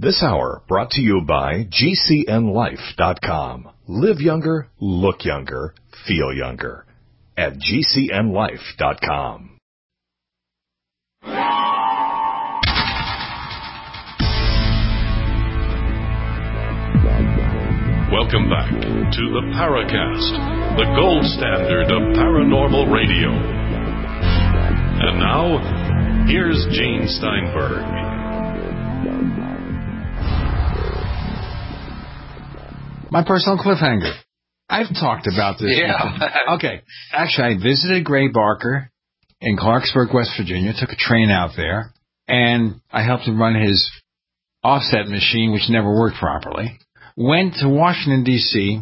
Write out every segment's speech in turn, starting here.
This hour brought to you by GCNLife.com. Live younger, look younger, feel younger. At GCNLife.com. Welcome back to the Paracast, the gold standard of paranormal radio. And now, here's Gene Steinberg. My personal cliffhanger. I've talked about this. Yeah. Okay. Actually, I visited Gray Barker in Clarksburg, West Virginia, took a train out there, and I helped him run his offset machine, which never worked properly. Went to Washington, D.C.,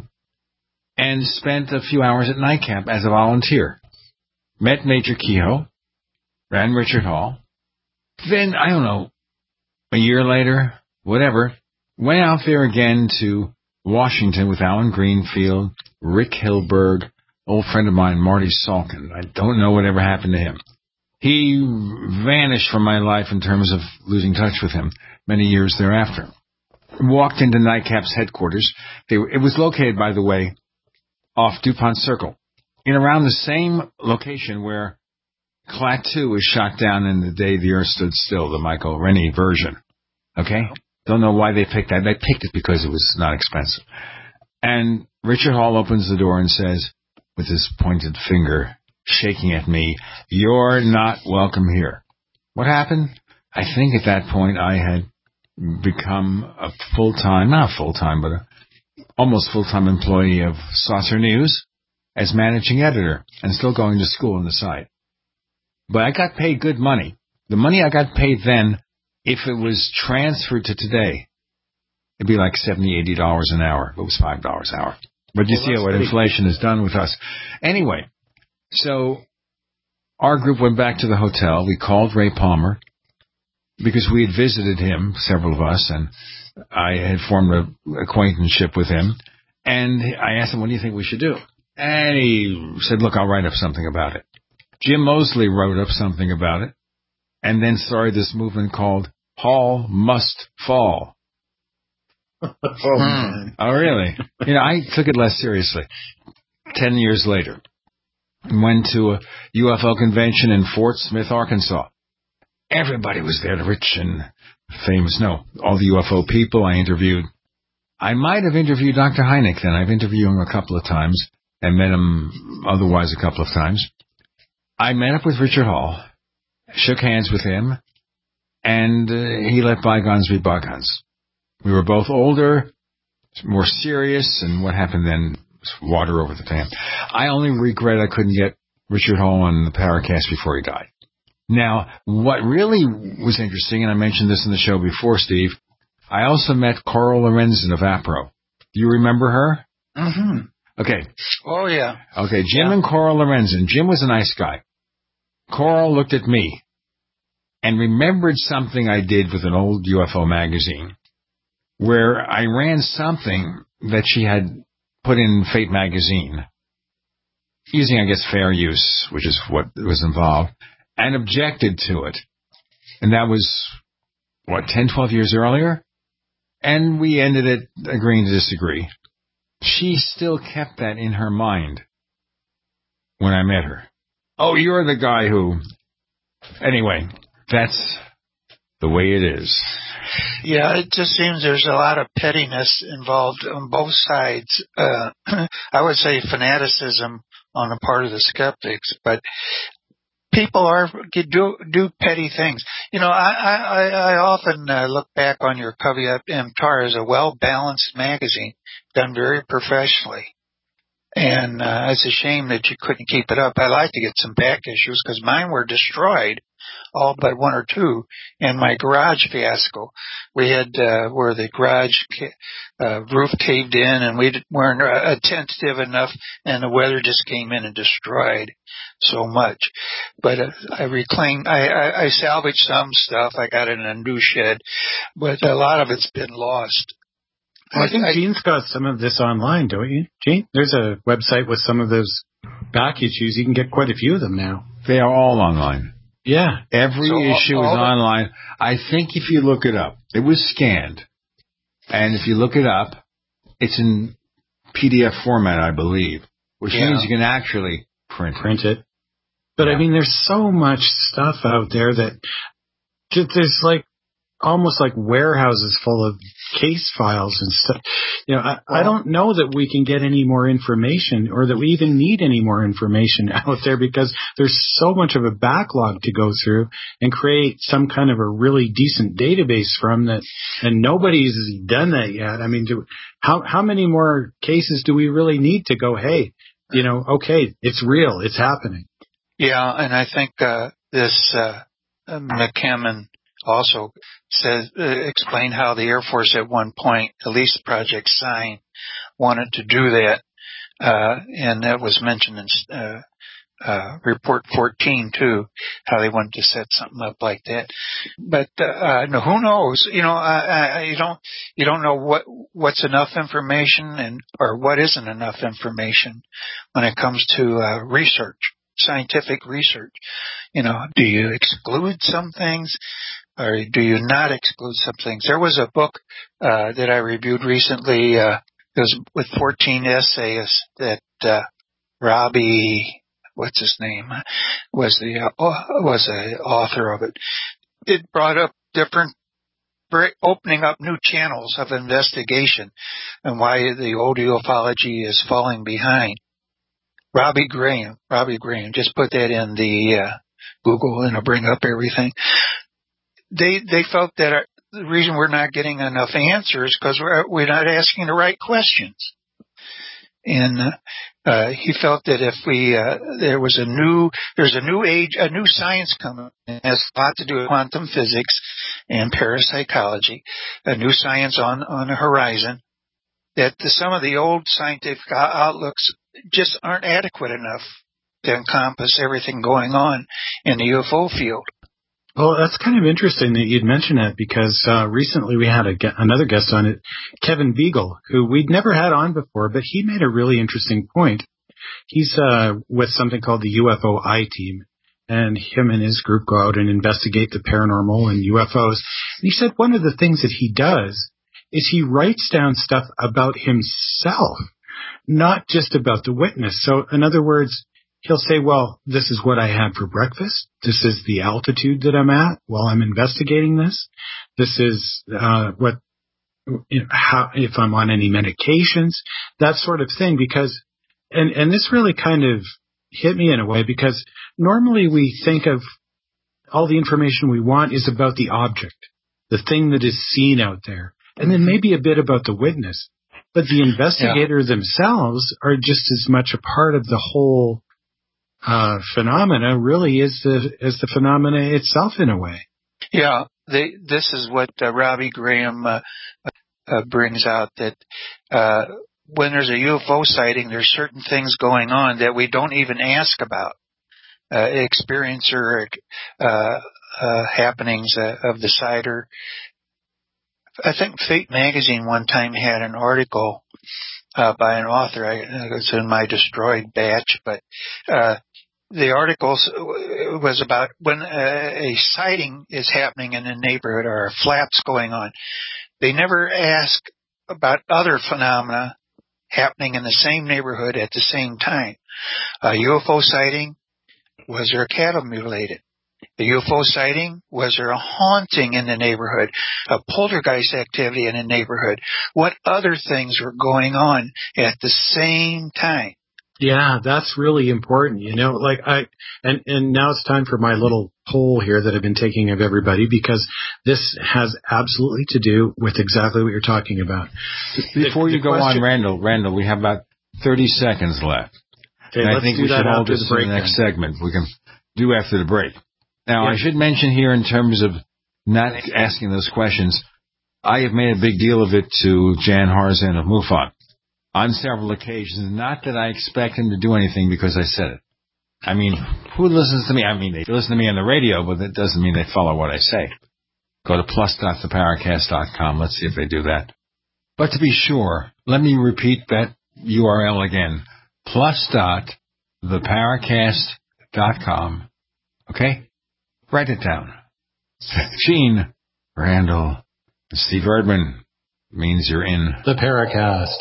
and spent a few hours at night camp as a volunteer. Met Major Kehoe, ran Richard Hall. Then, I don't know, a year later, whatever, went out there again to Washington with Alan Greenfield, Rick Hilberg, old friend of mine, Marty Salkin. I don't know whatever happened to him. He vanished from my life in terms of losing touch with him many years thereafter. Walked into NICAP's headquarters. It was located, by the way, off DuPont Circle, in around the same location where Klaatu was shot down in The Day the Earth Stood Still, the Michael Rennie version. Okay? Don't know why they picked that. They picked it because it was not expensive. And Richard Hall opens the door and says, with his pointed finger shaking at me, "You're not welcome here." What happened? I think at that point I had become a not full-time, but almost full-time employee of Saucer News as managing editor and still going to school on the side. But I got paid good money. The money I got paid then, if it was transferred to today, it'd be like $70, $80 an hour. It was $5 an hour. But you see what inflation has done with us. Anyway, so our group went back to the hotel. We called Ray Palmer because we had visited him, several of us, and I had formed an acquaintanceship with him. And I asked him, what do you think we should do? And he said, look, I'll write up something about it. Jim Mosley wrote up something about it and then started this movement called Hall Must Fall. Oh, man. Oh, really? You know, I took it less seriously. 10 years later, went to a UFO convention in Fort Smith, Arkansas. Everybody was there, the rich and famous. No, all the UFO people I interviewed. I might have interviewed Dr. Hynek then. I've interviewed him a couple of times and met him otherwise a couple of times. I met up with Richard Hall, shook hands with him, and he let bygones be bygones. We were both older, more serious, and what happened then was water over the dam. I only regret I couldn't get Richard Hall on the Paracast before he died. Now, what really was interesting, and I mentioned this in the show before, Steve, I also met Coral Lorenzen of APRO. Do you remember her? Mm-hmm. Okay. Oh, yeah. Okay, Jim and Coral Lorenzen. Jim was a nice guy. Coral looked at me and remembered something I did with an old UFO magazine where I ran something that she had put in Fate magazine using, I guess, fair use, which is what was involved, and objected to it. And that was, 10, 12 years earlier? And we ended it agreeing to disagree. She still kept that in her mind when I met her. Oh, you're the guy who... Anyway, that's the way it is. Yeah, it just seems there's a lot of pettiness involved on both sides. I would say fanaticism on the part of the skeptics, but people do petty things. You know, I often look back on your Caveat Emptor as a well-balanced magazine, done very professionally. And it's a shame that you couldn't keep it up. I'd like to get some back issues because mine were destroyed, all but one or two, in my garage fiasco. We had where the garage roof caved in, and we weren't attentive enough, and the weather just came in and destroyed so much. But I salvaged some stuff. I got it in a new shed, but a lot of it's been lost. Well, I think Gene's got some of this online, don't you, Gene? There's a website with some of those back issues. You can get quite a few of them now. They are all online. Yeah. Every issue is online. I think if you look it up, it was scanned. And if you look it up, it's in PDF format, I believe, which means you can actually print it. But I mean, there's so much stuff out there that there's like almost like warehouses full of case files and stuff. You know, I don't know that we can get any more information or that we even need any more information out there because there's so much of a backlog to go through and create some kind of a really decent database from that. And nobody's done that yet. I mean, how many more cases do we really need to go, hey, you know, okay, it's real, it's happening. Yeah, and I think this McCammon also explained how the Air Force at one point, at least Project Sign, wanted to do that, and that was mentioned in Report 14 too, how they wanted to set something up like that. But no, who knows? You know, you don't know what's enough information or what isn't enough information when it comes to research, scientific research. You know, do you exclude some things? Or do you not exclude some things? There was a book that I reviewed recently. It was with 14 essays that Robbie, what's his name, was the author of it. It brought up opening up new channels of investigation and why the old ufology is falling behind. Robbie Graham. Just put that in the Google and it'll bring up everything. They felt that the reason we're not getting enough answers because we're not asking the right questions. And he felt that if there's a new age, a new science coming, it has a lot to do with quantum physics and parapsychology, a new science on the horizon, that some of the old scientific outlooks just aren't adequate enough to encompass everything going on in the UFO field. Well, that's kind of interesting that you'd mention that because recently we had another guest on it, Kevin Beagle, who we'd never had on before, but he made a really interesting point. He's with something called the UFO I-Team, and him and his group go out and investigate the paranormal and UFOs. And he said one of the things that he does is he writes down stuff about himself, not just about the witness. So, in other words, he'll say, well, this is what I had for breakfast. This is the altitude that I'm at while I'm investigating this. This is how if I'm on any medications, that sort of thing. Because, and this really kind of hit me in a way because normally we think of all the information we want is about the object, the thing that is seen out there, and then maybe a bit about the witness. But the investigators themselves are just as much a part of the whole phenomena really is the phenomena itself in a way. Yeah, this is what Robbie Graham brings out, that when there's a UFO sighting, there's certain things going on that we don't even ask about. Experiencer happenings of the sighter. I think Fate Magazine one time had an article by an author. It was in my destroyed batch, but the article was about when a sighting is happening in a neighborhood or a flap's going on. They never ask about other phenomena happening in the same neighborhood at the same time. A UFO sighting, was there a cattle mutilated? A UFO sighting, was there a haunting in the neighborhood? A poltergeist activity in the neighborhood? What other things were going on at the same time? Yeah, that's really important. You know, like and now it's time for my little poll here that I've been taking of everybody because this has absolutely to do with exactly what you're talking about. Before you go on, Randall, we have about 30 seconds left. Okay, and I think we should hold this to the next segment. We can do after the break. Now, I should mention here in terms of not asking those questions, I have made a big deal of it to Jan Harzan of MUFON on several occasions. Not that I expect him to do anything because I said it. I mean, who listens to me? I mean, they listen to me on the radio, but that doesn't mean they follow what I say. Go to plus.theparacast.com. Let's see if they do that. But to be sure, let me repeat that URL again. Plus.theparacast.com. Okay? Write it down. Gene, Randall, and Steve Erdman, means you're in the Paracast.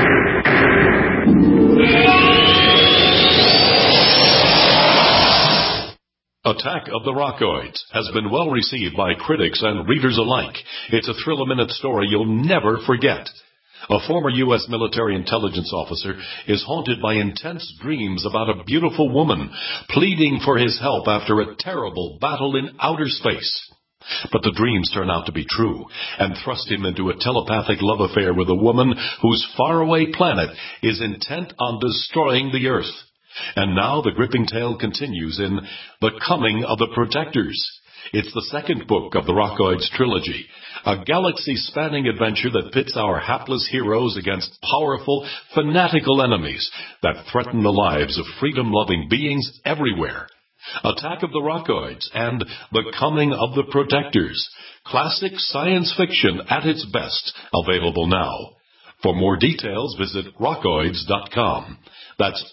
Attack of the Rockoids has been well received by critics and readers alike. It's a thrill-a-minute story you'll never forget. A former U.S. military intelligence officer is haunted by intense dreams about a beautiful woman pleading for his help after a terrible battle in outer space. But the dreams turn out to be true and thrust him into a telepathic love affair with a woman whose faraway planet is intent on destroying the Earth. And now the gripping tale continues in The Coming of the Protectors. It's the second book of the Rockoids trilogy, a galaxy-spanning adventure that pits our hapless heroes against powerful, fanatical enemies that threaten the lives of freedom-loving beings everywhere. Attack of the Rockoids and The Coming of the Protectors. Classic science fiction at its best, available now. For more details, visit rockoids.com. That's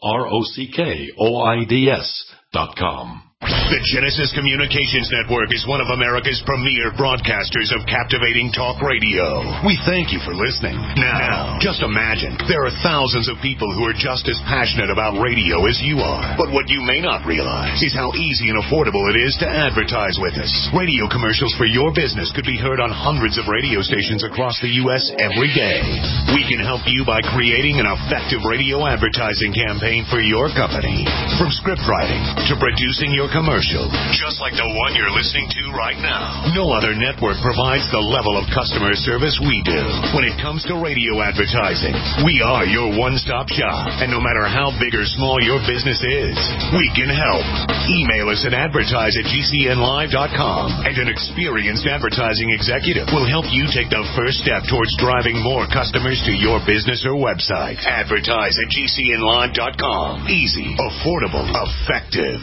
ROCKOIDS.com. The Genesis Communications Network is one of America's premier broadcasters of captivating talk radio. We thank you for listening. Now, just imagine, there are thousands of people who are just as passionate about radio as you are. But what you may not realize is how easy and affordable it is to advertise with us. Radio commercials for your business could be heard on hundreds of radio stations across the U.S. every day. We can help you by creating an effective radio advertising campaign for your company. From script writing to producing your commercial, just like the one you're listening to right now. No other network provides the level of customer service we do. When it comes to radio advertising, we are your one-stop shop. And no matter how big or small your business is, we can help. Email us at advertise@gcnlive.com, and an experienced advertising executive will help you take the first step towards driving more customers to your business or website. Advertise@gcnlive.com. Easy, affordable, effective.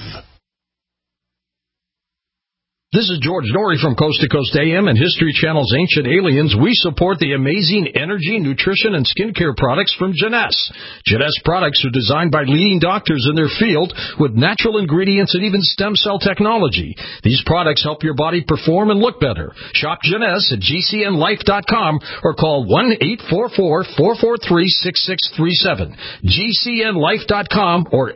This is George Norrie from Coast to Coast AM and History Channel's Ancient Aliens. We support the amazing energy, nutrition, and skincare products from Jeunesse. Jeunesse products are designed by leading doctors in their field with natural ingredients and even stem cell technology. These products help your body perform and look better. Shop Jeunesse at GCNlife.com or call 1-844-443-6637. GCNlife.com or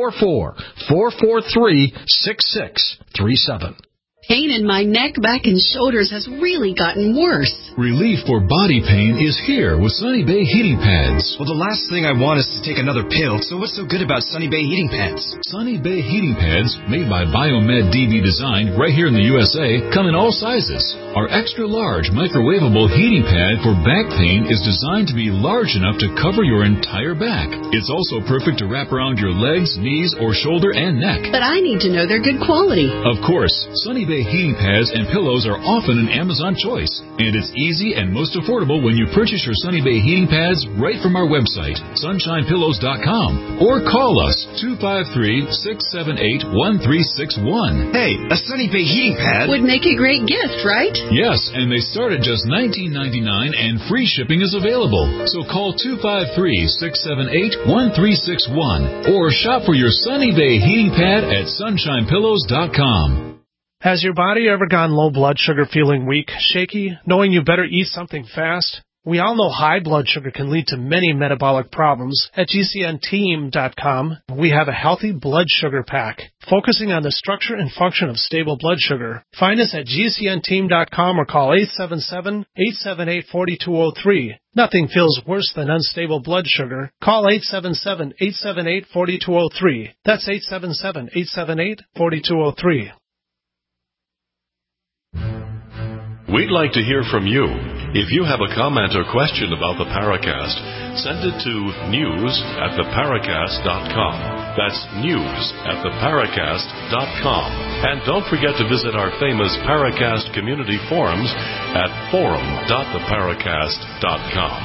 844-443-6637. Pain in my neck, back, and shoulders has really gotten worse. Relief for body pain is here with Sunny Bay heating pads. Well, the last thing I want is to take another pill, so what's so good about Sunny Bay heating pads? Sunny Bay heating pads, made by Biomed DV Design right here in the USA, come in all sizes. Our extra-large microwavable heating pad for back pain is designed to be large enough to cover your entire back. It's also perfect to wrap around your legs, knees, or shoulder and neck. But I need to know they're good quality. Of course, Sunny Bay heating pads and pillows are often an Amazon choice, and it's easy and most affordable when you purchase your Sunny Bay heating pads right from our website, sunshinepillows.com, or call us 253-678-1361. Hey, a Sunny Bay heating pad would make a great gift, right? Yes, and they start at just $19.99 and free shipping is available. So call 253-678-1361 or shop for your Sunny Bay heating pad at sunshinepillows.com. Has your body ever gone low blood sugar, feeling weak, shaky, knowing you better eat something fast? We all know high blood sugar can lead to many metabolic problems. At GCNteam.com, we have a healthy blood sugar pack, focusing on the structure and function of stable blood sugar. Find us at GCNteam.com or call 877-878-4203. Nothing feels worse than unstable blood sugar. Call 877-878-4203. That's 877-878-4203. We'd like to hear from you. If you have a comment or question about the Paracast, send it to news@theparacast.com. That's news@theparacast.com. And don't forget to visit our famous Paracast community forums at forum.theparacast.com.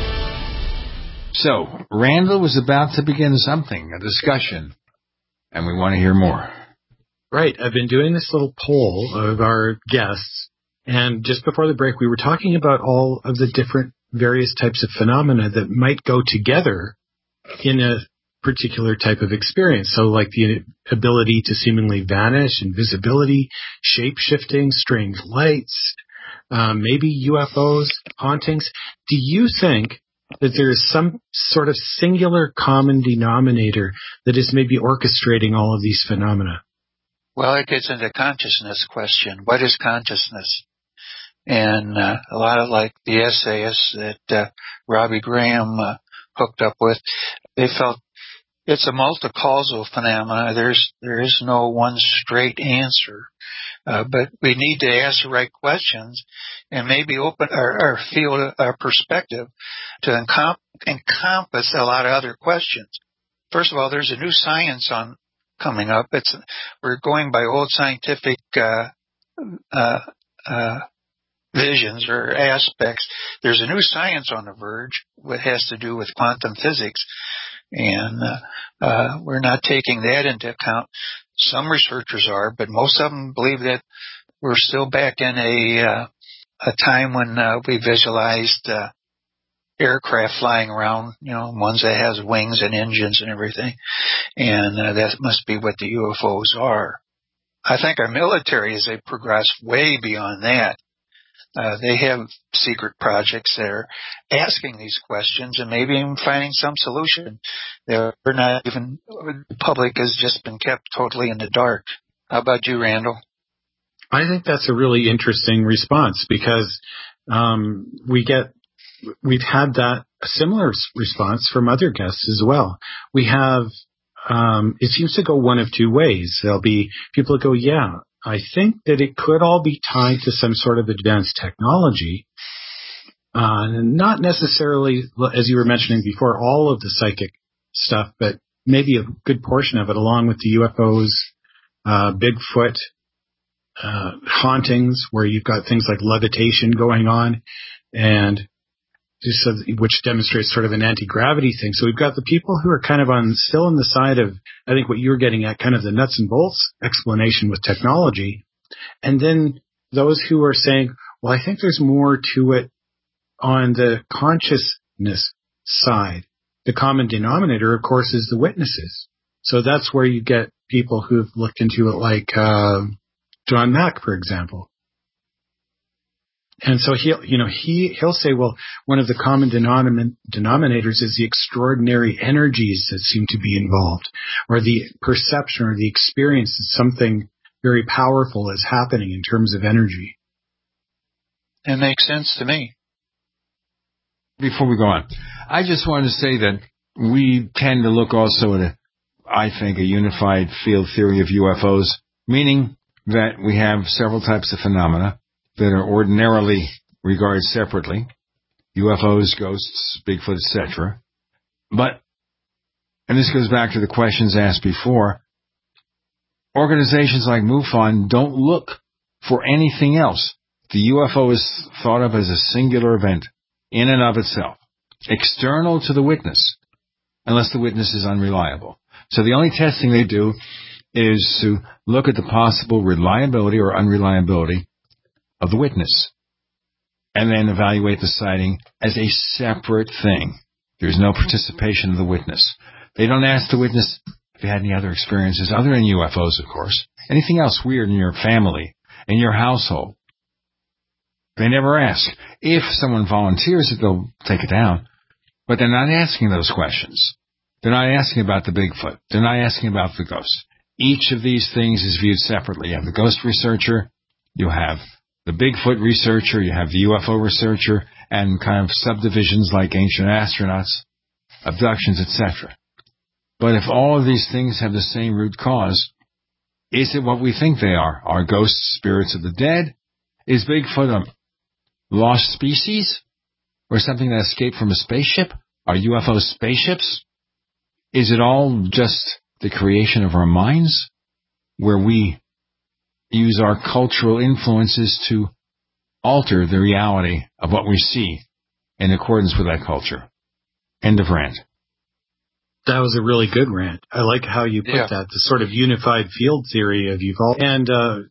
So, Randall was about to begin something, a discussion, and we want to hear more. Right. I've been doing this little poll of our guests, and just before the break, we were talking about all of the different various types of phenomena that might go together in a particular type of experience. So like the ability to seemingly vanish, invisibility, shape-shifting, strange lights, maybe UFOs, hauntings. Do you think that there is some sort of singular common denominator that is maybe orchestrating all of these phenomena? Well, it gets into consciousness question. What is consciousness? And a lot of like the essayists that Robbie Graham hooked up with, they felt it's a multi-causal phenomena. There is no one straight answer. But we need to ask the right questions and maybe open our field, our perspective to encompass a lot of other questions. First of all, there's a new science coming up. We're going by old scientific visions or aspects. There's a new science on the verge that has to do with quantum physics, and we're not taking that into account. Some researchers are, but most of them believe that we're still back in a time when we visualized aircraft flying around, ones that has wings and engines and everything, and that must be what the UFOs are. I think our military has progressed way beyond that. They have secret projects that are asking these questions and maybe even finding some solution. The public has just been kept totally in the dark. How about you, Randall? I think that's a really interesting response because we've had a similar response from other guests as well. We have, it seems to go one of two ways. There'll be people that go, yeah, I think that it could all be tied to some sort of advanced technology, not necessarily, as you were mentioning before, all of the psychic stuff, but maybe a good portion of it, along with the UFOs, Bigfoot, hauntings, where you've got things like levitation going on, and which demonstrates sort of an anti-gravity thing. So we've got the people who are kind of still on the side of, I think what you were getting at, kind of the nuts and bolts explanation with technology. And then those who are saying, well, I think there's more to it on the consciousness side. The common denominator, of course, is the witnesses. So that's where you get people who've looked into it, like John Mack, for example. And so he'll say, well, one of the common denominators is the extraordinary energies that seem to be involved, or the perception or the experience that something very powerful is happening in terms of energy. It makes sense to me. Before we go on, I just wanted to say that we tend to look also at I think, a unified field theory of UFOs, meaning that we have several types of phenomena that are ordinarily regarded separately, UFOs, ghosts, Bigfoot, etc. But, and this goes back to the questions asked before, organizations like MUFON don't look for anything else. The UFO is thought of as a singular event in and of itself, external to the witness, unless the witness is unreliable. So the only testing they do is to look at the possible reliability or unreliability of the witness, and then evaluate the sighting as a separate thing. There's no participation of the witness. They don't ask the witness if you had any other experiences other than UFOs, of course. Anything else weird in your family, in your household. They never ask. If someone volunteers it, they'll take it down. But they're not asking those questions. They're not asking about the Bigfoot. They're not asking about the ghost. Each of these things is viewed separately. You have the ghost researcher, you have the Bigfoot researcher, you have the UFO researcher, and kind of subdivisions like ancient astronauts, abductions, etc. But if all of these things have the same root cause, is it what we think they are? Are ghosts spirits of the dead? Is Bigfoot a lost species? Or something that escaped from a spaceship? Are UFOs spaceships? Is it all just the creation of our minds, where we use our cultural influences to alter the reality of what we see in accordance with that culture? End of rant. That was a really good rant. I like how you put that, the sort of unified field theory of evolve. And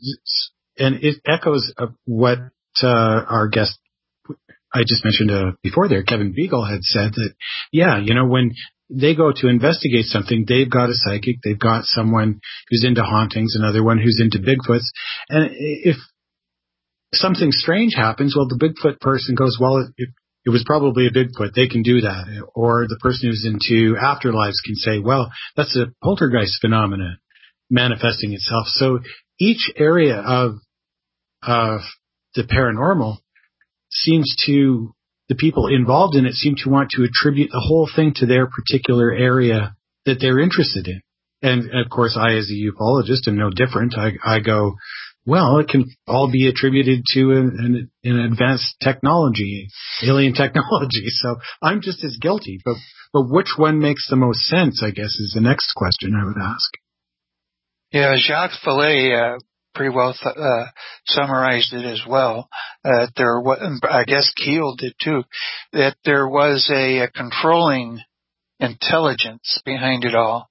it echoes what our guest I just mentioned before there, Kevin Beagle, had said that, when they go to investigate something, they've got a psychic, they've got someone who's into hauntings, another one who's into Bigfoots. And if something strange happens, well, the Bigfoot person goes, well, it was probably a Bigfoot. They can do that. Or the person who's into afterlives can say, well, that's a poltergeist phenomenon manifesting itself. So each area of the paranormal the people involved in it seem to want to attribute the whole thing to their particular area that they're interested in. And of course, I, as a ufologist, am no different. I go, well, it can all be attributed to an advanced technology, alien technology. So I'm just as guilty. But which one makes the most sense, I guess, is the next question I would ask. Yeah, Jacques Vallée pretty well summarized it as well. I guess Keel did too, that there was a controlling intelligence behind it all,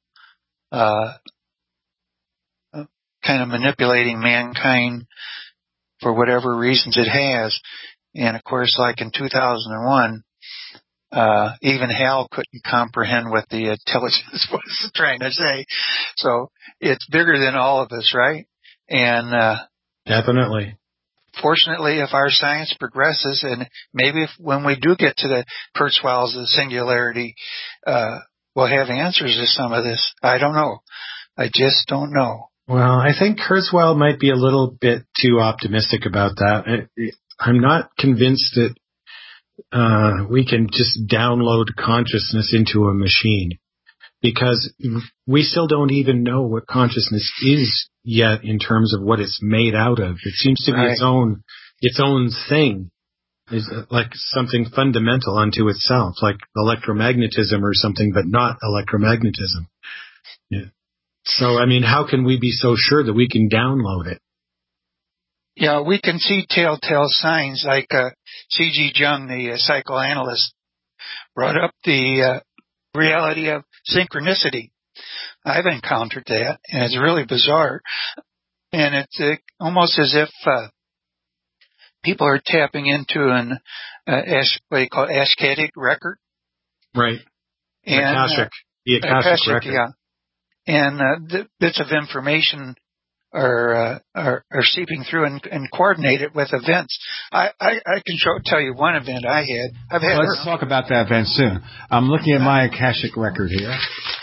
kind of manipulating mankind for whatever reasons it has. And of course, like in 2001, even Hal couldn't comprehend what the intelligence was trying to say. So it's bigger than all of us, right? And definitely. Fortunately, if our science progresses, and maybe when we do get to the Kurzweil's singularity, we'll have answers to some of this. I don't know. I just don't know. Well, I think Kurzweil might be a little bit too optimistic about that. I'm not convinced that we can just download consciousness into a machine, because we still don't even know what consciousness is yet in terms of what it's made out of. It seems to be its own thing, is like something fundamental unto itself, like electromagnetism or something, but not electromagnetism. Yeah. So, I mean, how can we be so sure that we can download it? Yeah, we can see telltale signs, like C.G. Jung, the psychoanalyst, brought up the reality of synchronicity. I've encountered that, and it's really bizarre. And it's almost as if people are tapping into what you call Akashic record. Right. And, the Akashic record. Yeah. And the bits of information are seeping through and coordinated with events. I can tell you one event I had. Let's talk about that event soon. I'm looking at my Akashic record here.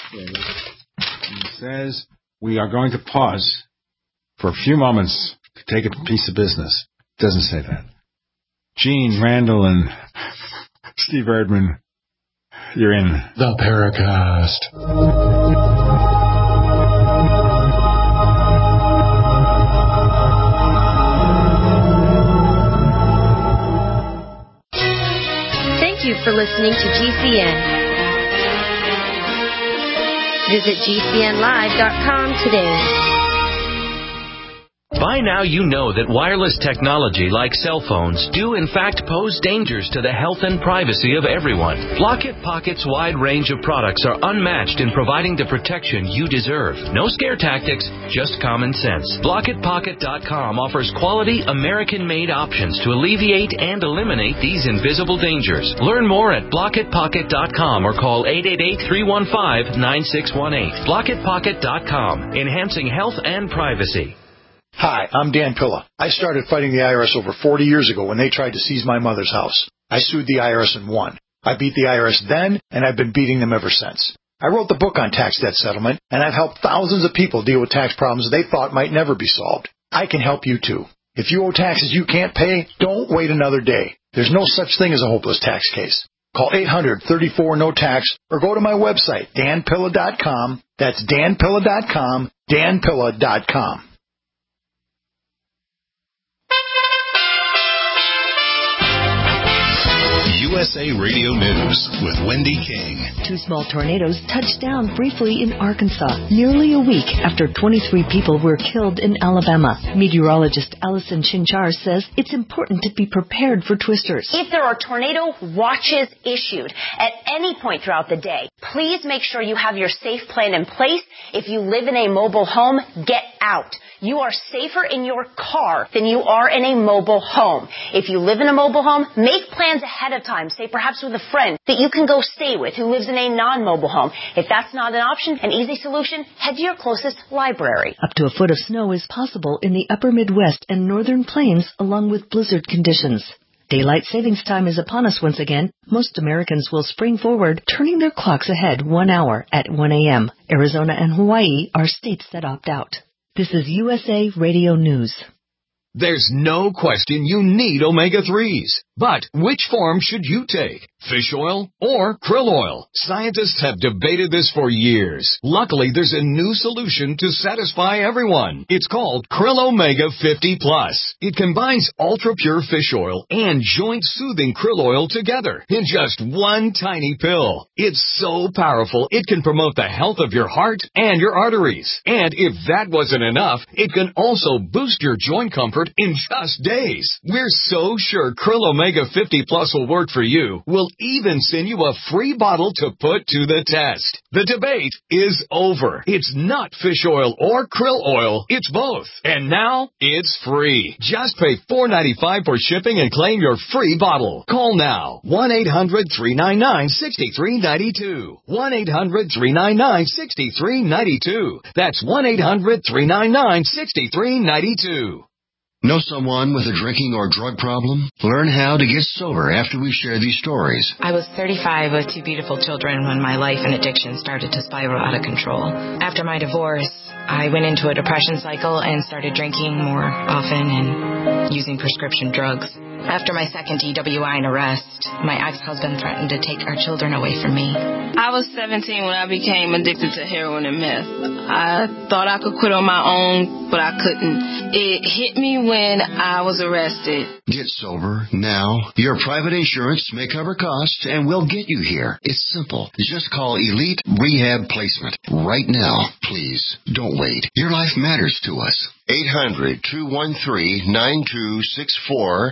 It says we are going to pause for a few moments to take a piece of business. It doesn't say that. Gene Randall and Steve Erdman, you're in the Paracast. Thank you for listening to GCN. Visit GCNlive.com today. By now you know that wireless technology like cell phones do in fact pose dangers to the health and privacy of everyone. Block-It Pocket's wide range of products are unmatched in providing the protection you deserve. No scare tactics, just common sense. BlockItPocket.com offers quality American-made options to alleviate and eliminate these invisible dangers. Learn more at BlockItPocket.com or call 888-315-9618. BlockItPocket.com, enhancing health and privacy. Hi, I'm Dan Pilla. I started fighting the IRS over 40 years ago when they tried to seize my mother's house. I sued the IRS and won. I beat the IRS then, and I've been beating them ever since. I wrote the book on tax debt settlement, and I've helped thousands of people deal with tax problems they thought might never be solved. I can help you too. If you owe taxes you can't pay, don't wait another day. There's no such thing as a hopeless tax case. Call 800-34-NO-TAX or go to my website, danpilla.com. That's danpilla.com, danpilla.com. USA Radio News with Wendy King. 2 small tornadoes touched down briefly in Arkansas, nearly a week after 23 people were killed in Alabama. Meteorologist Allison Chinchar says it's important to be prepared for twisters. If there are tornado watches issued at any point throughout the day, please make sure you have your safe plan in place. If you live in a mobile home, get out. you are safer in your car than you are in a mobile home. If you live in a mobile home, make plans ahead of time, say perhaps with a friend that you can go stay with who lives in a non-mobile home. If that's not an option, an easy solution, head to your closest library. Up to a foot of snow is possible in the upper Midwest and northern plains, along with blizzard conditions. Daylight savings time is upon us once again. Most Americans will spring forward, turning their clocks ahead 1 hour at 1 a.m. Arizona and Hawaii are states that opt out. This is USA Radio News. There's no question you need omega-3s. But which form should you take? Fish oil or krill oil? Scientists have debated this for years. Luckily, there's a new solution to satisfy everyone. It's called Krill Omega 50 Plus. It combines ultra-pure fish oil and joint-soothing krill oil together in just one tiny pill. It's so powerful, it can promote the health of your heart and your arteries. And if that wasn't enough, it can also boost your joint comfort in just days. We're so sure Krill Omega 50 Plus will work for you. We'll even send you a free bottle to put to the test. The debate is over. It's not fish oil or krill oil. It's both. And now it's free. Just pay $4.95 for shipping and claim your free bottle. Call now. 1-800-399-6392. 1-800-399-6392. That's 1-800-399-6392. Know someone with a drinking or drug problem? Learn how to get sober after we share these stories. I was 35 with 2 beautiful children when my life and addiction started to spiral out of control. After my divorce, I went into a depression cycle and started drinking more often and using prescription drugs. After my second DWI and arrest, my ex-husband threatened to take our children away from me. I was 17 when I became addicted to heroin and meth. I thought I could quit on my own, but I couldn't. It hit me when I was arrested. Get sober now. Your private insurance may cover costs and we'll get you here. It's simple. Just call Elite Rehab Placement right now. Please, don't wait. Your life matters to us. 800-213-9264.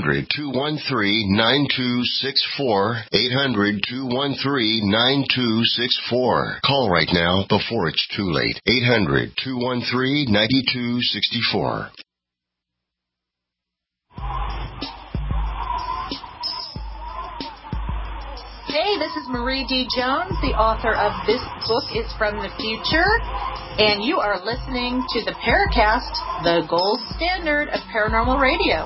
800-213-9264. 800-213-9264. Call right now before it's too late. 800-213-9264. Hey, this is Marie D. Jones, the author of This Book is from the Future, and you are listening to the Paracast, the gold standard of paranormal radio.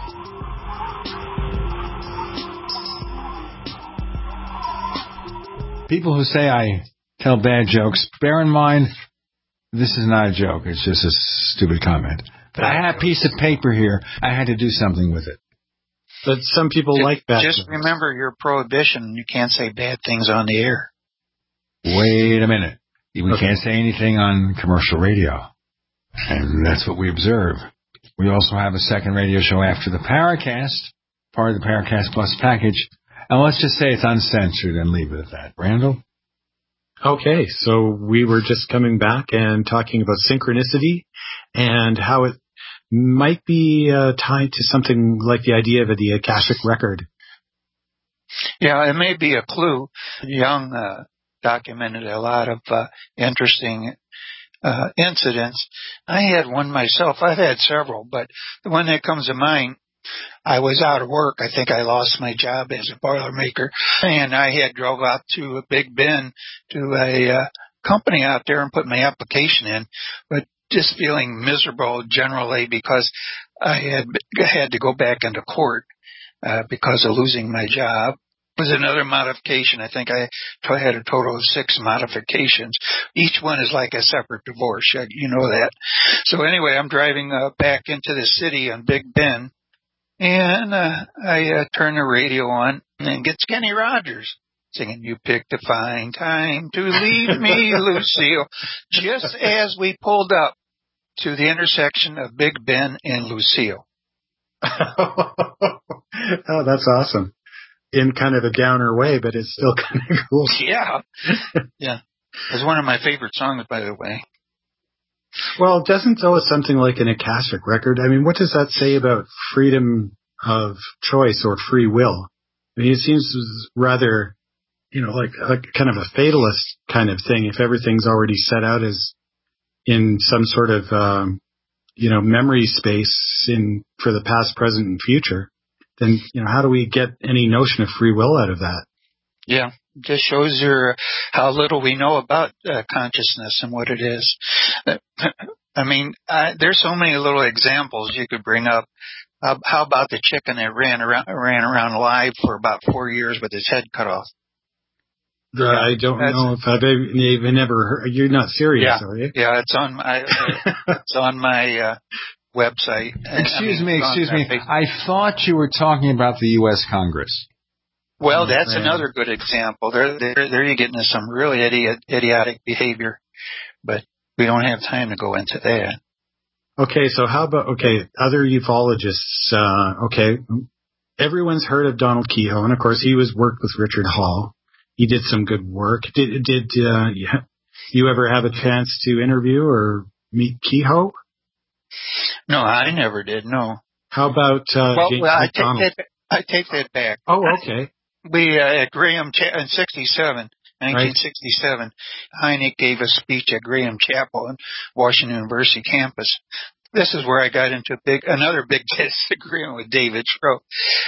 People who say I tell bad jokes, bear in mind, this is not a joke. It's just a stupid comment. But I had a piece of paper here. I had to do something with it. But some people like that. Just remember your prohibition. You can't say bad things on the air. Wait a minute. We can't say anything on commercial radio. And that's what we observe. We also have a second radio show after the Paracast, part of the Paracast Plus package. And let's just say it's uncensored and leave it at that. Randall? Okay, so we were just coming back and talking about synchronicity and how it might be tied to something like the idea of the Akashic record. Yeah, it may be a clue. Young documented a lot of interesting incidents. I had one myself. I've had several, but the one that comes to mind, I was out of work. I think I lost my job as a boilermaker, and I had drove out to Big Bend to a company out there and put my application in, but just feeling miserable generally because I had to go back into court because of losing my job. It was another modification. I think I had a total of 6 modifications. Each one is like a separate divorce. You know that. So anyway, I'm driving back into the city on Big Bend, and I turn the radio on and get Kenny Rogers singing, "You picked a fine time to leave me, Lucille," just as we pulled up to the intersection of Big Bend and Lucille. Oh, that's awesome. In kind of a downer way, but it's still kind of cool. Yeah. Yeah. It's one of my favorite songs, by the way. Well, it doesn't tell us something like an Akashic record. I mean, what does that say about freedom of choice or free will? I mean, it seems rather, like kind of a fatalist kind of thing if everything's already set out as in some sort of memory space for the past, present, and future, then, how do we get any notion of free will out of that? Yeah. Just shows how little we know about consciousness and what it is. I mean, there's so many little examples you could bring up. How about the chicken that ran around live for about 4 years with his head cut off? I don't know if I've even ever heard. You're not serious, are you? Yeah, it's on my website. Excuse me. I thought you were talking about the U.S. Congress. Well, that's another good example. There you get into some really idiotic behavior, but we don't have time to go into that. Okay, so how about, other ufologists, everyone's heard of Donald Keyhoe, and of course he worked with Richard Hall. He did some good work. Did you ever have a chance to interview or meet Keyhoe? No, I never did, no. How about James McDonald? I take that back. Oh, okay. We, at Graham, in 1967, Hynek gave a speech at Graham Chapel in Washington University campus. This is where I got into another big disagreement with David Schroth.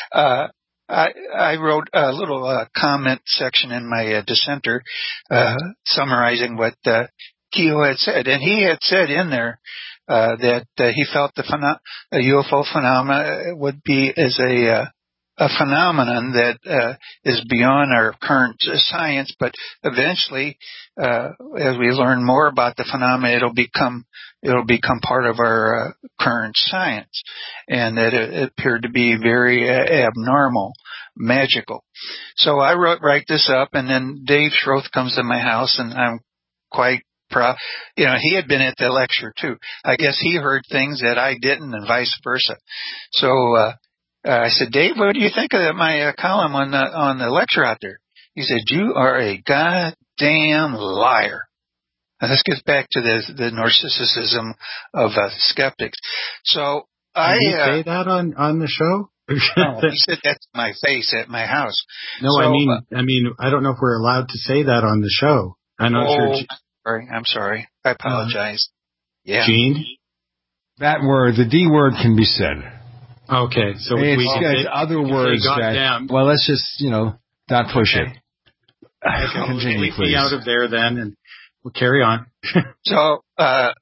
I wrote a little comment section in my dissenter, summarizing what Keyhoe had said. And he had said in there that he felt the UFO phenomena would be as a phenomenon that is beyond our current science, but eventually, as we learn more about the phenomena, it'll become part of our current science, and that it appeared to be very abnormal, magical. So I write this up, and then Dave Schroth comes to my house, and I'm quite proud. He had been at the lecture too. I guess he heard things that I didn't, and vice versa. So I said, Dave, what do you think of my column on the lecture out there? He said, you are a goddamn liar. Now, this gets back to the narcissism of skeptics. So Did he say that on the show? No, he said that to my face at my house. No, so, I mean, I don't know if we're allowed to say that on the show. I'm not sure. I'm sorry. I apologize. Yeah. Gene? That word, the D word, can be said. Okay, so it's other words that. Well, let's just not push it. Continue, please. Out of there then, and we'll carry on. So, I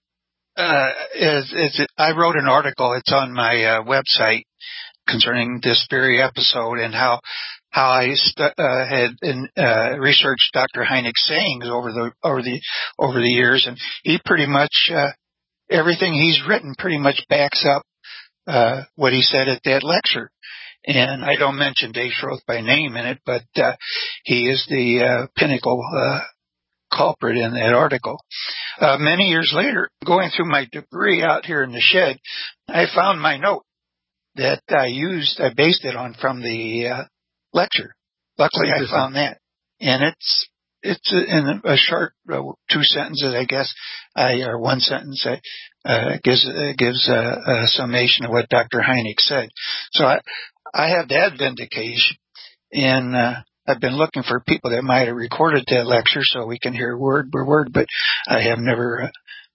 wrote an article. It's on my website concerning this very episode and how I had researched Dr. Hynek's sayings over the years, and he pretty much everything he's written pretty much backs up what he said at that lecture. And I don't mention Dave Schroth by name in it, but he is the pinnacle culprit in that article. Many years later, going through my debris out here in the shed, I found my note that I based it on from the lecture. Luckily, I found that. And it's in a short 2 sentences, I guess, or one sentence gives a summation of what Dr. Hynek said. So I have that vindication, and I've been looking for people that might have recorded that lecture so we can hear word by word, but I had never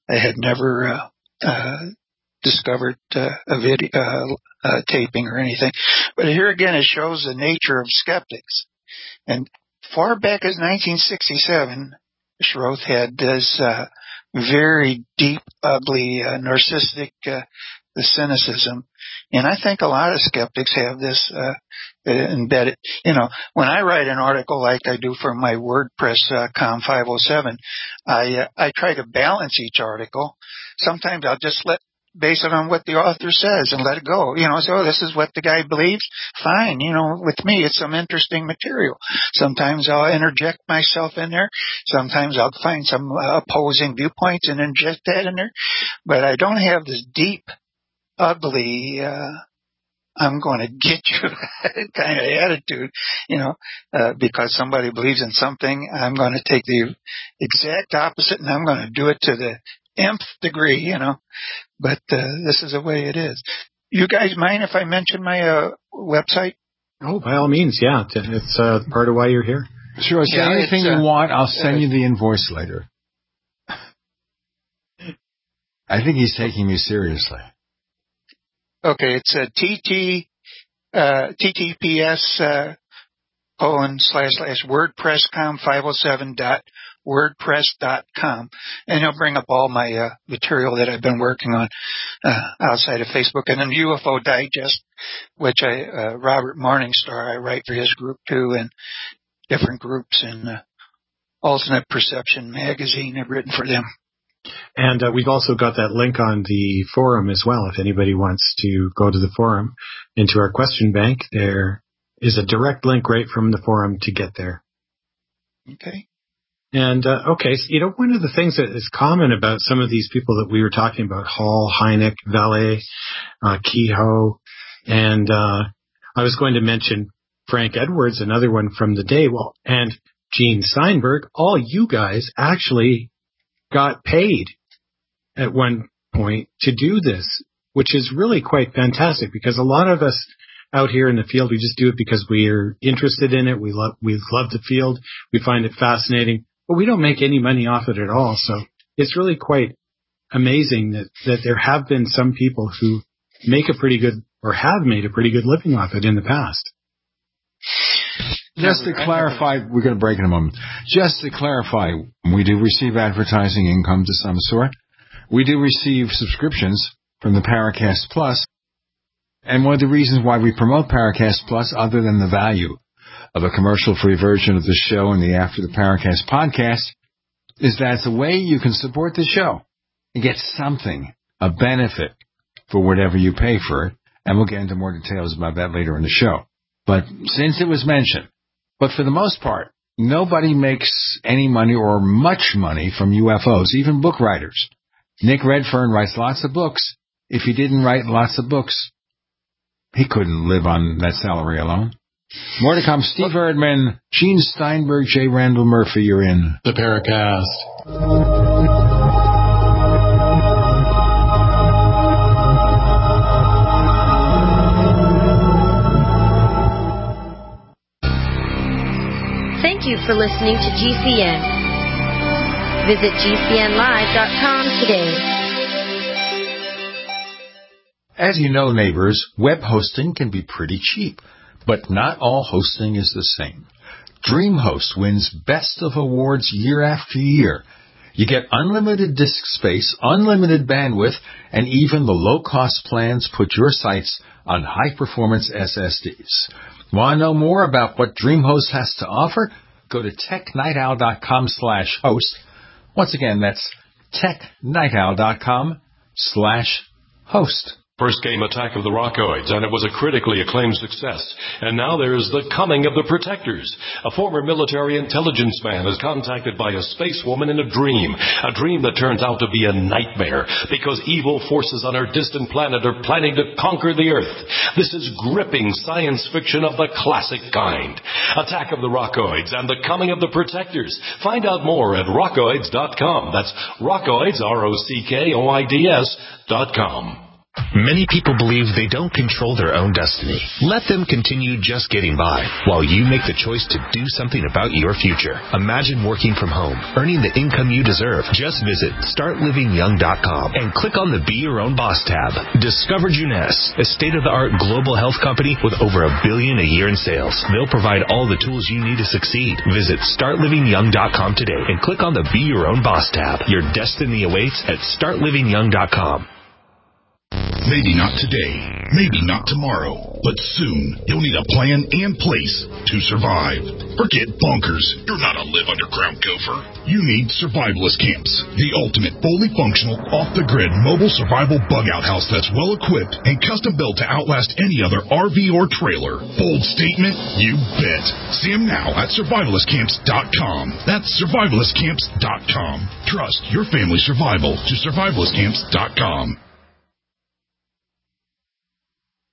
discovered a video taping or anything. But here again, it shows the nature of skeptics. And far back as 1967, Schroth had this very deep, ugly, narcissistic cynicism. And I think a lot of skeptics have this embedded. When I write an article like I do for my WordPress Com 507, I try to balance each article. Sometimes I'll just base it on what the author says and let it go. So this is what the guy believes. Fine. With me, it's some interesting material. Sometimes I'll interject myself in there. Sometimes I'll find some opposing viewpoints and inject that in there. But I don't have this deep, ugly, I'm going to get you kind of attitude, because somebody believes in something. I'm going to take the exact opposite and I'm going to do it to the nth degree, But this is the way it is. You guys mind if I mention my website? Oh, by all means, yeah. It's part of why you're here. Sure. Say anything you want. I'll send you the invoice later. I think he's taking me seriously. Okay, it's a TTPS /WordPresscom507.wordpress.com, and it'll bring up all my material that I've been working on outside of Facebook, and then UFO Digest, which Robert Morningstar, I write for his group too, and different groups, and Alternate Perception magazine, I've written for them. And we've also got that link on the forum as well. If anybody wants to go to the forum into our question bank, there is a direct link right from the forum to get there. Okay. And, okay, so, one of the things that is common about some of these people that we were talking about, Hall, Hynek, Vallée, Kehoe, and I was going to mention Frank Edwards, another one from the day, and Gene Steinberg, all you guys actually got paid at one point to do this, which is really quite fantastic, because a lot of us out here in the field, we just do it because we're interested in it. We love the field. We find it fascinating, but we don't make any money off it at all. So it's really quite amazing that there have been some people who make a pretty good, or have made a pretty good living off it in the past. Just to clarify, we're going to break in a moment. Just to clarify, we do receive advertising income to some sort. We do receive subscriptions from the Paracast Plus. And one of the reasons why we promote Paracast Plus, other than the value of a commercial-free version of the show and the After the Paracast podcast, is that it's a way you can support the show and get something, a benefit, for whatever you pay for it. And we'll get into more details about that later in the show. But since it was mentioned, but for the most part, nobody makes any money or much money from UFOs, even book writers. Nick Redfern writes lots of books. If he didn't write lots of books, he couldn't live on that salary alone. More to come. Steve Erdman, Gene Steinberg, J. Randall Murphy, you're in the Paracast. Thank you for listening to GCN. Visit GCNlive.com today. As you know, neighbors, web hosting can be pretty cheap, but not all hosting is the same. DreamHost wins Best of Awards year after year. You get unlimited disk space, unlimited bandwidth, and even the low-cost plans put your sites on high-performance SSDs. Want to know more about what DreamHost has to offer? Go to technightowl.com/host. Once again, that's technightowl.com/host. First came Attack of the Rockoids, and it was a critically acclaimed success. And now there's The Coming of the Protectors. A former military intelligence man is contacted by a space woman in a dream that turns out to be a nightmare because evil forces on our distant planet are planning to conquer the Earth. This is gripping science fiction of the classic kind. Attack of the Rockoids and The Coming of the Protectors. Find out more at rockoids.com. That's Rockoids, ROCKOIDS.com. Many people believe they don't control their own destiny. Let them continue just getting by while you make the choice to do something about your future. Imagine working from home, earning the income you deserve. Just visit StartLivingYoung.com and click on the Be Your Own Boss tab. Discover Jeunesse, a state-of-the-art global health company with over $1 billion a year in sales. They'll provide all the tools you need to succeed. Visit StartLivingYoung.com today and click on the Be Your Own Boss tab. Your destiny awaits at StartLivingYoung.com. Maybe not today, maybe not tomorrow, but soon you'll need a plan and place to survive. Forget bunkers. You're not a live underground gopher. You need survivalist camps, the ultimate fully functional, off-the-grid mobile survival bug-out house that's well-equipped and custom-built to outlast any other RV or trailer. Bold statement? You bet. See them now at survivalistcamps.com. That's survivalistcamps.com. Trust your family's survival to survivalistcamps.com.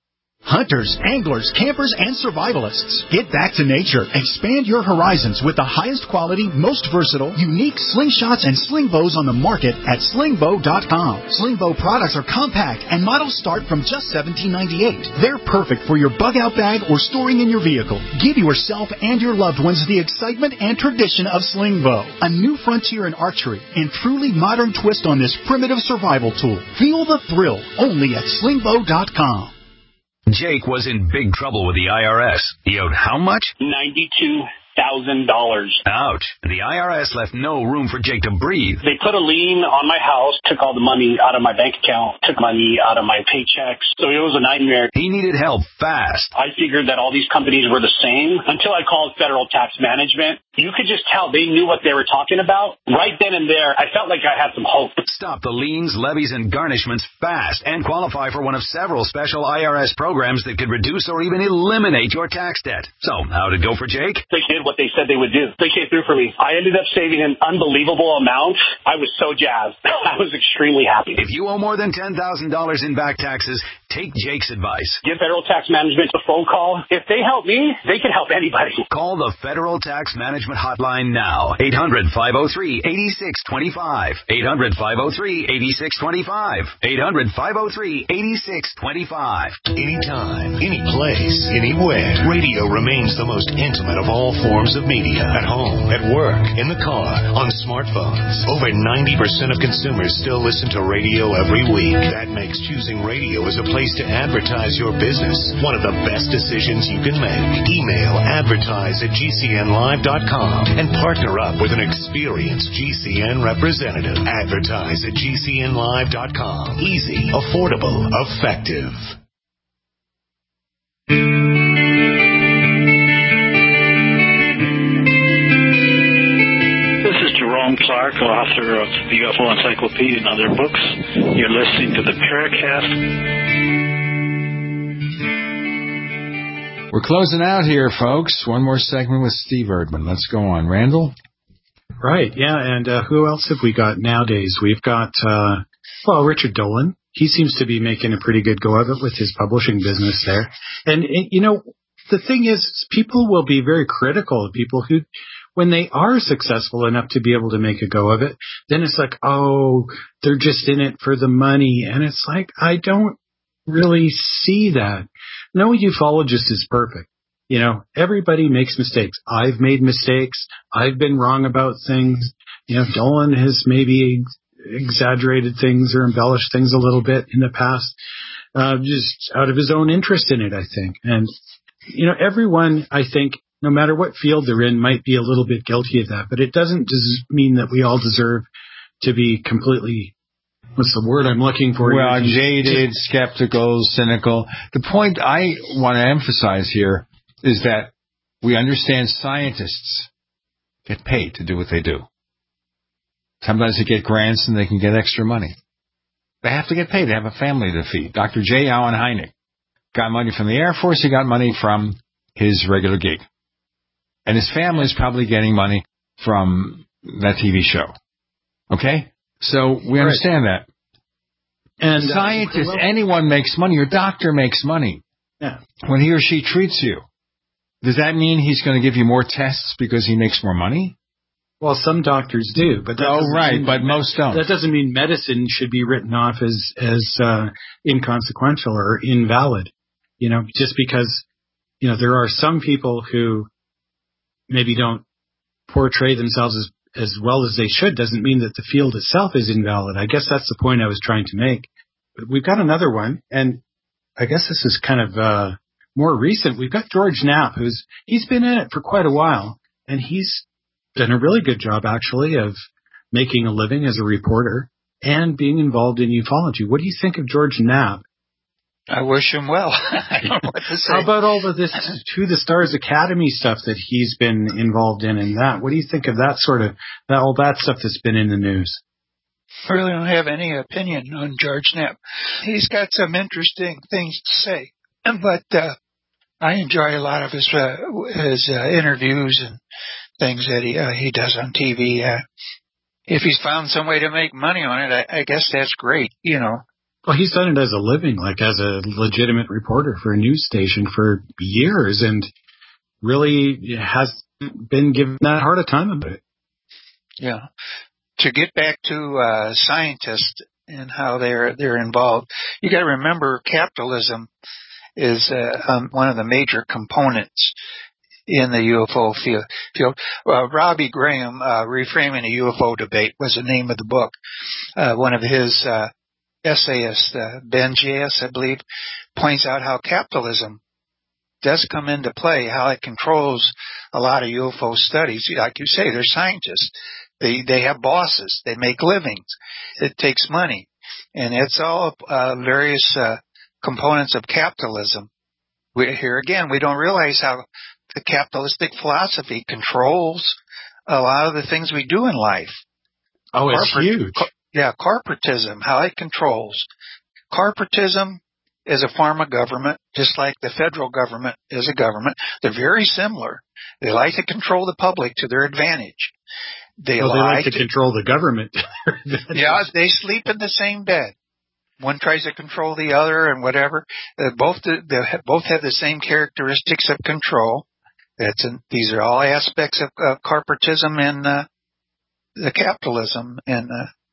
Hunters, anglers, campers, and survivalists. Get back to nature. Expand your horizons with the highest quality, most versatile, unique slingshots and sling bows on the market at slingbow.com. Slingbow products are compact and models start from just $17.98. They're perfect for your bug out bag or storing in your vehicle. Give yourself and your loved ones the excitement and tradition of Slingbow, a new frontier in archery and truly modern twist on this primitive survival tool. Feel the thrill only at slingbow.com. Jake was in big trouble with the IRS. He owed how much? $92,000. Ouch. The IRS left no room for Jake to breathe. They put a lien on my house, took all the money out of my bank account, took money out of my paychecks. So it was a nightmare. He needed help fast. I figured that all these companies were the same until I called Federal Tax Management. You could just tell they knew what they were talking about. Right then and there, I felt like I had some hope. Stop the liens, levies, and garnishments fast and qualify for one of several special IRS programs that could reduce or even eliminate your tax debt. So, how'd it go for Jake? They did what they said they would do. They came through for me. I ended up saving an unbelievable amount. I was so jazzed. I was extremely happy. If you owe more than $10,000 in back taxes, take Jake's advice. Give Federal Tax Management a phone call. If they help me, they can help anybody. Call the Federal Tax Management hotline now. 800-503-8625. 800-503-8625. 800-503-8625. Anytime, any place, anywhere. Radio remains the most intimate of all forms of media. At home, at work, in the car, on smartphones. Over 90% of consumers still listen to radio every week. That makes choosing radio as a place to advertise your business one of the best decisions you can make. Email advertise@gcnlive.com and partner up with an experienced GCN representative. Advertise at GCNlive.com. Easy, affordable, effective. This is Jerome Clark, author of the UFO Encyclopedia and other books. You're listening to the Paracast. We're closing out here, folks. One more segment with Steve Erdman. Let's go on. Randall? Right, yeah, and who else have we got nowadays? We've got, Richard Dolan. He seems to be making a pretty good go of it with his publishing business there. And you know, the thing is, people will be very critical of people who, when they are successful enough to be able to make a go of it, then it's like, oh, they're just in it for the money. And it's like, I don't really see that. No ufologist is perfect. You know, everybody makes mistakes. I've made mistakes. I've been wrong about things. You know, Dolan has maybe exaggerated things or embellished things a little bit in the past, just out of his own interest in it, I think. And, you know, everyone, I think, no matter what field they're in, might be a little bit guilty of that. But it doesn't mean that we all deserve to be completely, what's the word I'm looking for? Well, jaded, skeptical, cynical. The point I want to emphasize here is that we understand scientists get paid to do what they do. Sometimes they get grants and they can get extra money. They have to get paid. They have a family to feed. Dr. J. Allen Hynek got money from the Air Force. He got money from his regular gig. And his family is probably getting money from that TV show. Okay? So we understand that. And scientists, anyone makes money. Your doctor makes money. Yeah. When he or she treats you. Does that mean he's going to give you more tests because he makes more money? Well, some doctors do, but but most don't. That doesn't mean medicine should be written off as inconsequential or invalid. You know, just because, you know, there are some people who maybe don't portray themselves as well as they should doesn't mean that the field itself is invalid. I guess that's the point I was trying to make. But we've got another one, and I guess this is kind of more recent. We've got George Knapp, he's been in it for quite a while, and he's done a really good job, actually, of making a living as a reporter and being involved in ufology. What do you think of George Knapp? I wish him well. I don't know what to say. How about all of this To the Stars Academy stuff that he's been involved in and that? What do you think of that sort of, all that stuff that's been in the news? I really don't have any opinion on George Knapp. He's got some interesting things to say, but I enjoy a lot of his interviews and things that he does on TV. If he's found some way to make money on it, I guess that's great, you know. Well, he's done it as a living, like as a legitimate reporter for a news station for years, and really has been given that hard a time about it. Yeah. To get back to scientists and how they're involved, you got to remember capitalism is one of the major components in the UFO field. Robbie Graham, Reframing the UFO Debate was the name of the book. One of his essayists, Ben J.S., I believe, points out how capitalism does come into play, how it controls a lot of UFO studies. Like you say, they're scientists. They have bosses. They make livings. It takes money. And it's all various components of capitalism. Here again, we don't realize how the capitalistic philosophy controls a lot of the things we do in life. Oh, it's huge. Corporatism, how it controls. Corporatism is a form of government, just like the federal government is a government. They're very similar. They like to control the public to their advantage. They like to control the government. Yeah, they sleep in the same bed. One tries to control the other and whatever. Both have the same characteristics of control. These are all aspects of corporatism and the capitalism and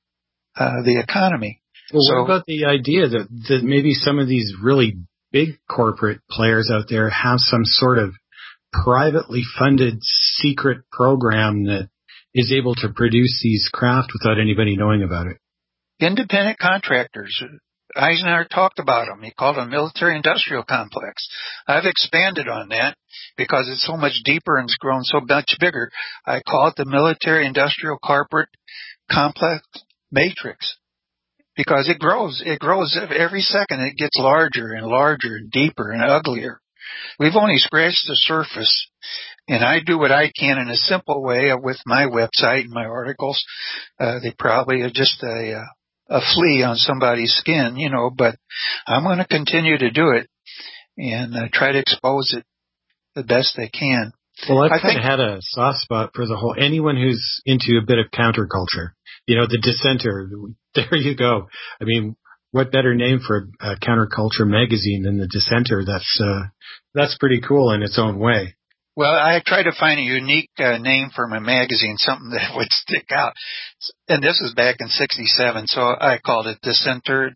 the economy. Well, what about the idea that maybe some of these really big corporate players out there have some sort of privately funded secret program that is able to produce these craft without anybody knowing about it? Independent contractors. Eisenhower talked about them. He called them military-industrial complex. I've expanded on that because it's so much deeper and it's grown so much bigger. I call it the military-industrial corporate complex matrix because it grows. It grows every second. It gets larger and larger and deeper and uglier. We've only scratched the surface, and I do what I can in a simple way with my website and my articles. They probably are just a flea on somebody's skin, but I'm going to continue to do it and try to expose it the best I can. Well, I've kind of had a soft spot for anyone who's into a bit of counterculture. The Dissenter. There you go. I mean, what better name for a counterculture magazine than the Dissenter? That's pretty cool in its own way. Well, I try to find a unique name for my magazine, something that would stick out. And this was back in '67, so I called it Dissenter,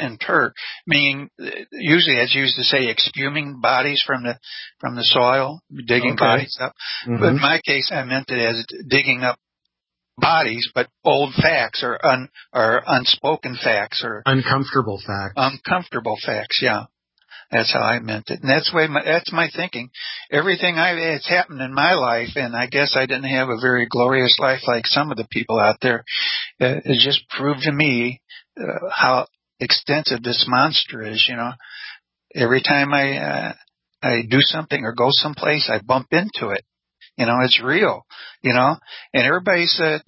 meaning usually it's used to say expuming bodies from the soil, digging bodies up. Mm-hmm. But in my case, I meant it as digging up bodies, but old facts or unspoken facts or uncomfortable facts. Uncomfortable facts, yeah. That's how I meant it. And that's my thinking. Everything that's happened in my life, and I guess I didn't have a very glorious life like some of the people out there, it just proved to me how extensive this monster is, Every time I do something or go someplace, I bump into it. It's real, and everybody said,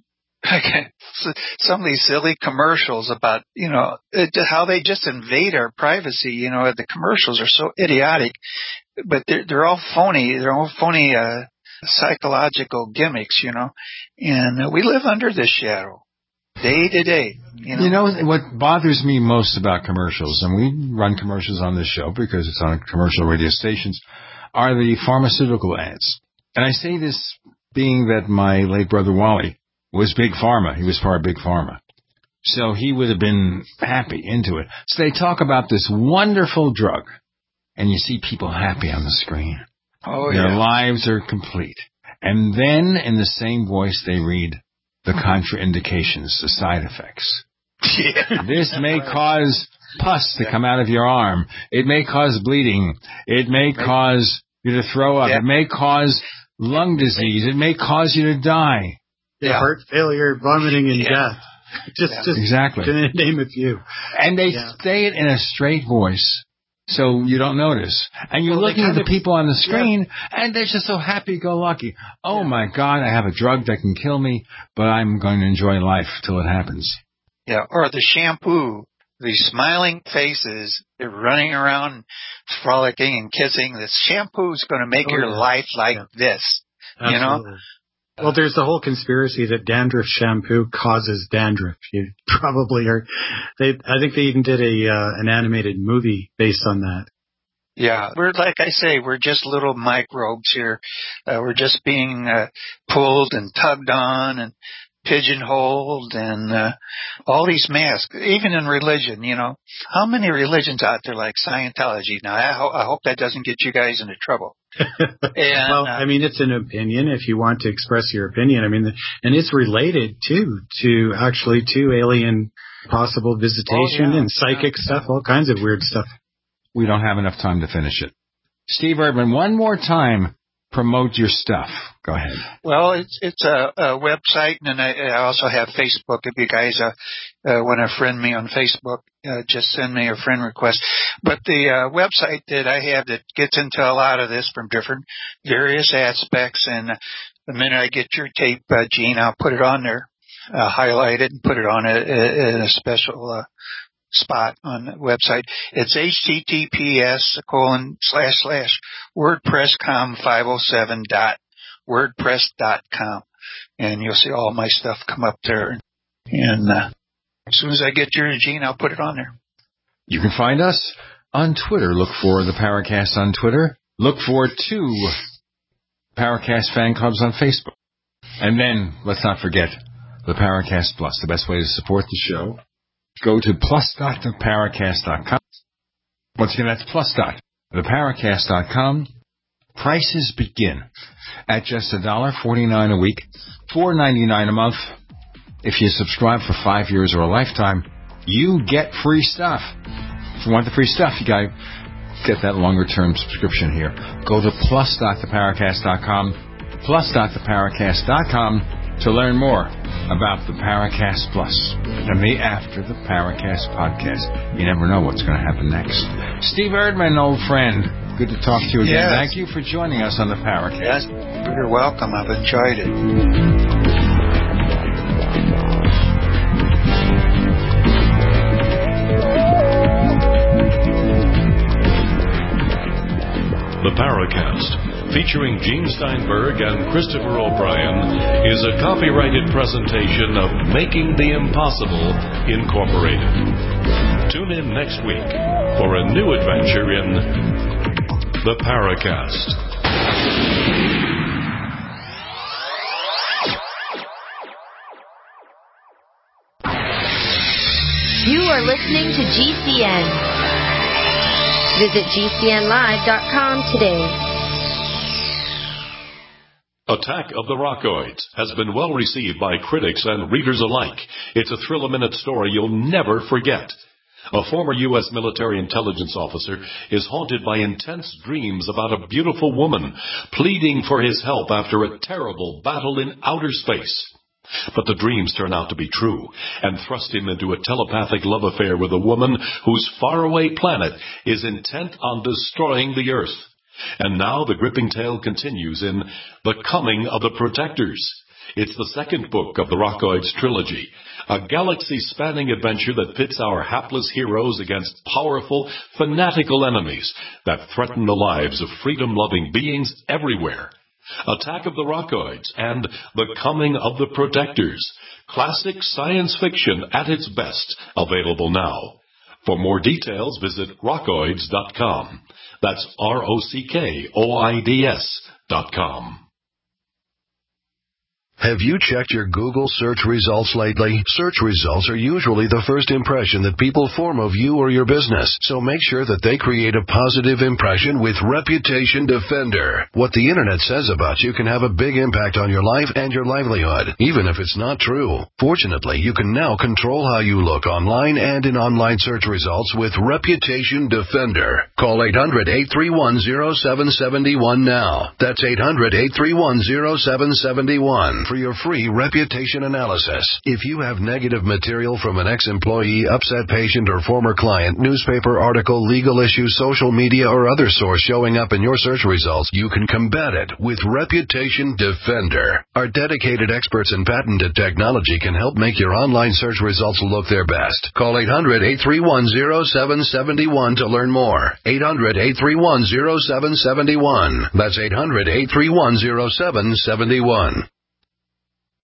some of these silly commercials about, how they just invade our privacy. The commercials are so idiotic, but they're all phony. They're all phony, psychological gimmicks, and we live under this shadow day to day. What bothers me most about commercials, and we run commercials on this show because it's on commercial radio stations, are the pharmaceutical ads. And I say this being that my late brother Wally was Big Pharma. He was part of Big Pharma. So he would have been happy into it. So they talk about this wonderful drug, and you see people happy on the screen. Oh, Their lives are complete. And then in the same voice they read the contraindications, the side effects. Yeah. This may cause pus to come out of your arm. It may cause bleeding. It may cause you to throw up. Yeah. It may cause lung disease. It may cause you to die. Heart failure, vomiting, and death. Just exactly. To name a few. And they say it in a straight voice, so you don't notice. And you're looking at the people on the screen, and they're just so happy-go-lucky. Oh, my God, I have a drug that can kill me, but I'm going to enjoy life till it happens. Yeah, or the shampoo. These smiling faces, they're running around frolicking and kissing. This shampoo is going to make your life like this, Absolutely. Well, there's the whole conspiracy that dandruff shampoo causes dandruff. You probably are. I think they even did an animated movie based on that. Yeah, like I say, we're just little microbes here. We're just being pulled and tugged on and pigeonholed and all these masks, even in religion, How many religions out there like Scientology? Now, I hope that doesn't get you guys into trouble. Well, it's an opinion if you want to express your opinion. And it's related, too, to alien possible visitation and psychic stuff, all kinds of weird stuff. We don't have enough time to finish it. Steve Erdman, one more time, promote your stuff. Go ahead. Well, it's a website, and I also have Facebook. If you guys want to friend me on Facebook, just send me a friend request. But the website that I have that gets into a lot of this from different various aspects, and the minute I get your tape, Gene, I'll put it on there, highlight it, and put it on a special spot on the website. It's https://wordpresscom507.wordpress.com, and you'll see all my stuff come up there. And as soon as I get yours, Gene, I'll put it on there. You can find us on Twitter. Look for the Paracast on Twitter. Look for 2 Paracast fan clubs on Facebook. And then, let's not forget, the Paracast Plus, the best way to support the show. Go to plus.theparacast.com. Once again, that's plus.theparacast.com. Prices begin at just $1.49 a week, $4.99 a month. If you subscribe for 5 years or a lifetime, you get free stuff. If you want the free stuff, you got to get that longer-term subscription here. Go to plus.theparacast.com, plus.theparacast.com to learn more about the Paracast Plus and the After the Paracast podcast. You never know what's going to happen next. Steve Erdman, old friend, good to talk to you again. Yes. Thank you for joining us on the Paracast. Yes, you're welcome. I've enjoyed it. The Paracast, featuring Gene Steinberg and Christopher O'Brien, is a copyrighted presentation of Making the Impossible, Incorporated. Tune in next week for a new adventure in The Paracast. You are listening to GCN. Visit GCNlive.com today. Attack of the Rockoids has been well received by critics and readers alike. It's a thrill-a-minute story you'll never forget. A former U.S. military intelligence officer is haunted by intense dreams about a beautiful woman pleading for his help after a terrible battle in outer space. But the dreams turn out to be true and thrust him into a telepathic love affair with a woman whose faraway planet is intent on destroying the Earth. And now the gripping tale continues in The Coming of the Protectors. It's the second book of the Rockoids trilogy, a galaxy-spanning adventure that pits our hapless heroes against powerful, fanatical enemies that threaten the lives of freedom-loving beings everywhere. Attack of the Rockoids and The Coming of the Protectors. Classic science fiction at its best. Available now. For more details, visit rockoids.com. That's ROCKOIDS.com. Have you checked your Google search results lately? Search results are usually the first impression that people form of you or your business, so make sure that they create a positive impression with Reputation Defender. What the internet says about you can have a big impact on your life and your livelihood, even if it's not true. Fortunately, you can now control how you look online and in online search results with Reputation Defender. Call 800-831-0771 now. That's 800-831-0771. For your free reputation analysis. If you have negative material from an ex-employee, upset patient, or former client, newspaper article, legal issue, social media, or other source showing up in your search results, you can combat it with Reputation Defender. Our dedicated experts in patented technology can help make your online search results look their best. Call 800-831-0771 to learn more. 800-831-0771. That's 800-831-0771.